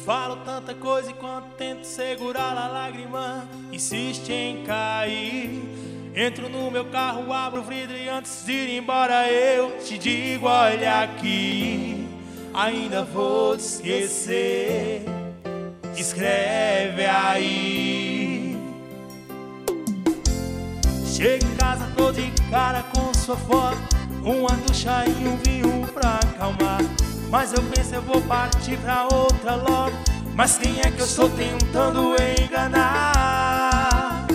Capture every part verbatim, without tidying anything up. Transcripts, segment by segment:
Falo tanta coisa enquanto tento segurar a lágrima insiste em cair. Entro no meu carro, abro o vidro e antes de ir embora eu te digo: olha aqui, ainda vou te esquecer. Escreve aí. Chego em casa, tô de cara com sua foto, uma ducha e um vinho pra acalmar. Mas eu penso, eu vou partir pra outra logo. Mas quem é que eu estou tentando enganar?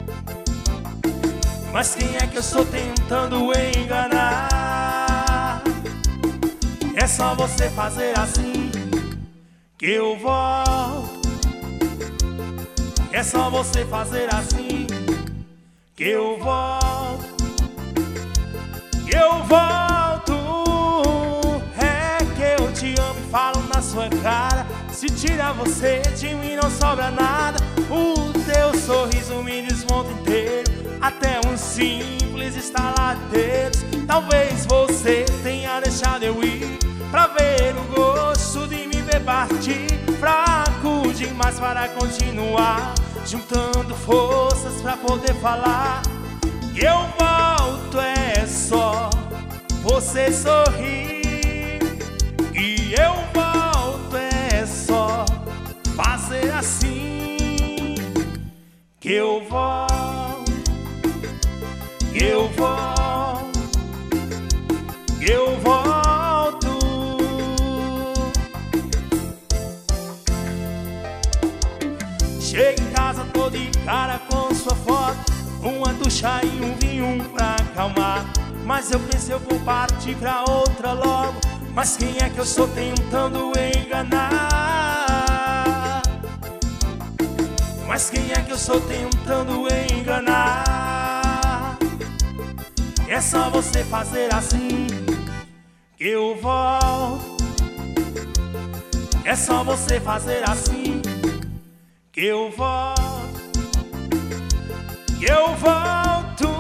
Mas quem é que eu estou tentando enganar? É só você fazer assim que eu volto. É só você fazer assim que eu volto. Que eu volto. Falo na sua cara, se tirar você de mim não sobra nada. O teu sorriso me desmonta inteiro, até um simples estalar de dedos. Talvez você tenha deixado eu ir pra ver o gosto de me ver partir. Fraco demais para continuar, juntando forças pra poder falar. Que eu volto, é só você sorrir. E eu volto, é só fazer assim. Que eu volto, que eu volto, que eu volto. Chego em casa, tô de cara com sua foto, uma ducha e um vinho pra acalmar. Mas eu pensei, eu vou partir pra outra logo. Mas quem é que eu estou tentando enganar? Mas quem é que eu estou tentando enganar? É só você fazer assim que eu volto. É só você fazer assim que eu volto. Que eu volto.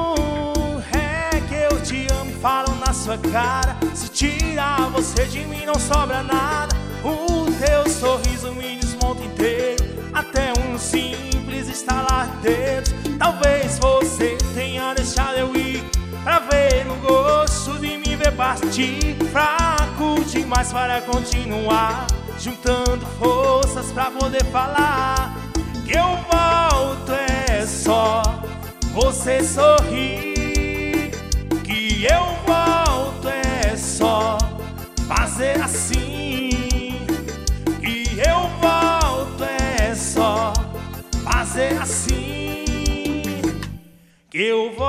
É que eu te amo e falo na sua cara. Se tirar você de mim não sobra nada. O teu sorriso me desmonta inteiro, até um simples estalar de dedos. Talvez você tenha deixado eu ir pra ver o gosto de me ver partir. Fraco demais para continuar, juntando forças pra poder falar. Que eu volto, é só você sorrir. Que eu volto, é só fazer assim. Que eu volto, é só fazer assim. Que eu volto.